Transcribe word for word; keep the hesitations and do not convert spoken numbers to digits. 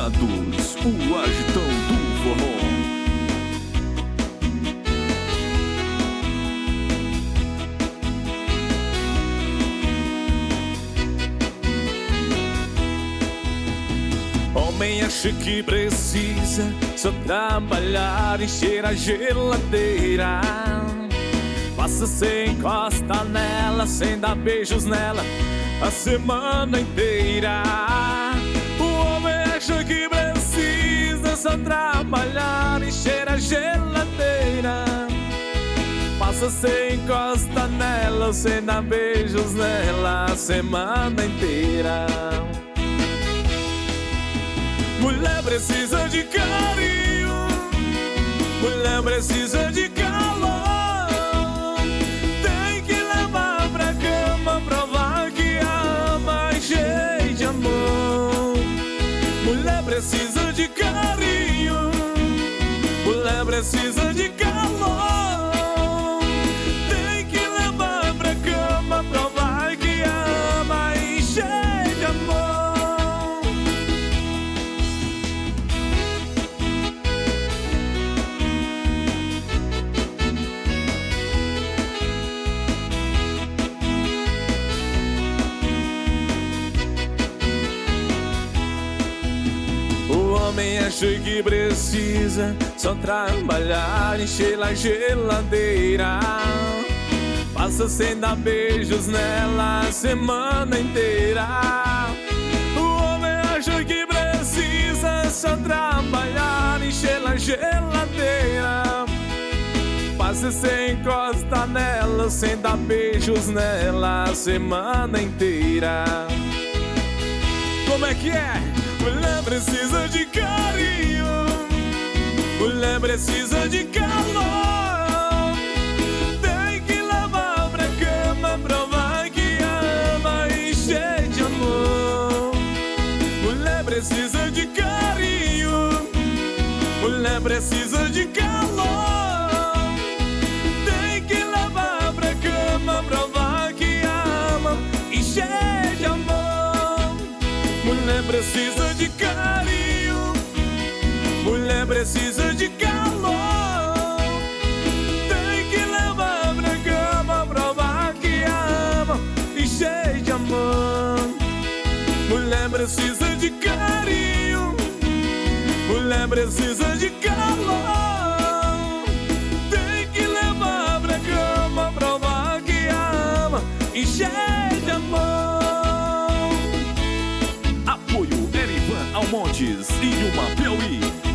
Agitados, o agitão do forró. Homem acha que precisa só trabalhar, encher a geladeira. Passa sem encosta nela, sem dar beijos nela a semana inteira. O homem acha que precisa só trabalhar, encher a geladeira. Passa sem encosta nela, sem dar beijos nela a semana inteira. Mulher precisa de carinho, mulher precisa de calor. Tem que levar pra cama, provar que ama e cheio de amor. Mulher precisa de carinho, mulher precisa de calor. Tem que levar pra cama, provar que ama e cheio de amor. O homem acha que precisa só trabalhar, encher a geladeira. Passa sem dar beijos nela a semana inteira. O homem acha que precisa só trabalhar, encher a geladeira. Passa sem encosta nela, sem dar beijos nela a semana inteira. Como é que é? Mulher precisa de carinho, mulher precisa de calor. Tem que levar pra cama, provar que ama e cheio de amor. Mulher precisa de carinho, mulher precisa de calor. Tem que levar pra cama, provar que ama e cheio de amor. Mulher precisa de carinho, mulher precisa de calor. Tem que levar pra cama, provar que ama e cheio de amor. Mulher precisa de carinho, mulher precisa de calor. Tem que levar pra cama, provar que ama e cheio de amor. Almontes e uma Piauí.